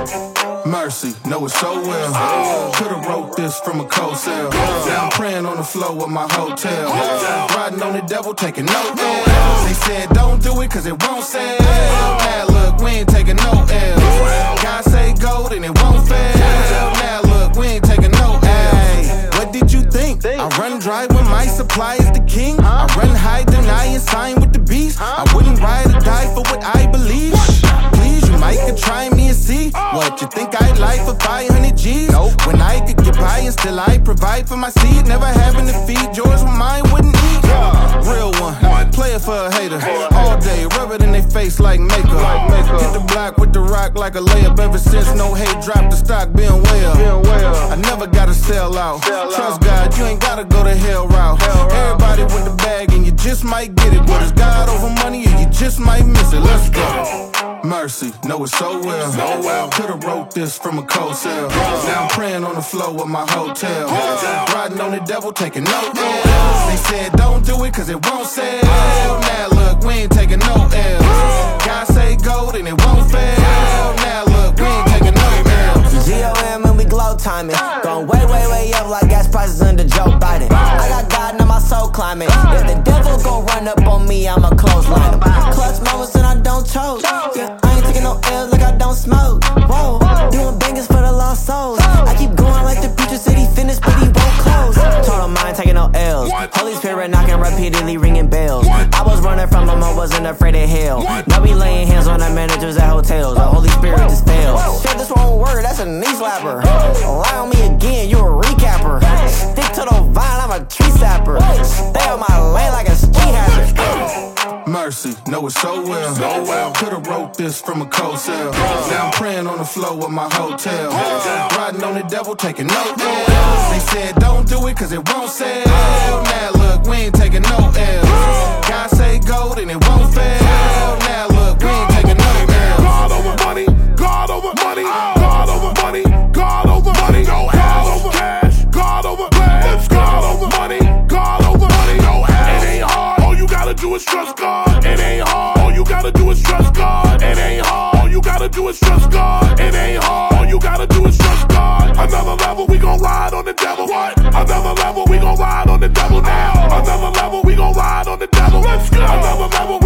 Mercy, know it so well. Could've wrote this from a cold cell. Now I'm praying on the floor of my hotel. Riding on the devil, taking no L's. They said don't do it cause it won't sell. Now look, we ain't taking no L's. God say gold and it won't fail. Now look, we ain't taking no L's. What did you think? I run dry when my supply is the king. I run high, deny and sign with the beast. I wouldn't ride or die for what I believe. Please, you might could try me and see what you think I'd like for 500 G's. When I could get by and still I provide for my seed. Never having to feed yours when mine wouldn't eat. Real one, play it for a hater. All day, rub it in their face like makeup. Hit the block with the rock like a layup. Ever since no hate dropped, the stock been well. I never gotta sell out. Trust God, you ain't gotta go the hell route. Everybody with the bag and you just might get it. But it's God over money and you just might miss it. Let's go. Mercy, know it so well. Could've wrote this from a cold cell. Now I'm praying on the floor of my hotel. Riding on the devil, taking no L's. They said don't do it cause it won't sell. Now look, we ain't taking no L's. God say gold and it won't fail. Now look, we ain't taking no L's. GOM and we glow timing. Going way up like gas prices under Joe Biden. I got God, now my soul climbing. If the devil gon' run up on me, I'ma clothesline him. Clutch moments and I don't choke. Yeah, I ain't taking no L's like I don't smoke. Whoa, doing bangers for the lost souls. I keep going like the preacher said he finished, but he won't close. Total mind taking no L's. Holy Spirit knocking repeatedly, ringing bells. I was running from him, I wasn't afraid of hell. Now we laying hands on the managers at hotels. The Holy Spirit just fails. Shit, this wrong word, that's a knee slapper. Lie on me again, you a recapper. Stick to the vine, I'm a tree sapper. Stay on my lane like a ski hazard. Mercy, know it so well. Could've wrote this from a cold cell. Now I'm praying on the floor of my hotel. Riding on the devil, taking no L's. They said don't do it cause it won't sell. Now look, we ain't taking no L's. God say gold and it won't fail. Now look, we ain't taking no L's. God over money, God over money, God over money, God over money, no God over cash, God over plans, God over money, God over money, no it ain't hard, all you gotta do is trust God, it ain't hard, all you gotta do is trust God, it ain't hard, all you gotta do is trust God, it ain't hard, all you gotta do is trust God, another level we gon' ride on the devil, what? Another level we gon' ride on the devil now, another level we gon' ride on the devil, let's go, another level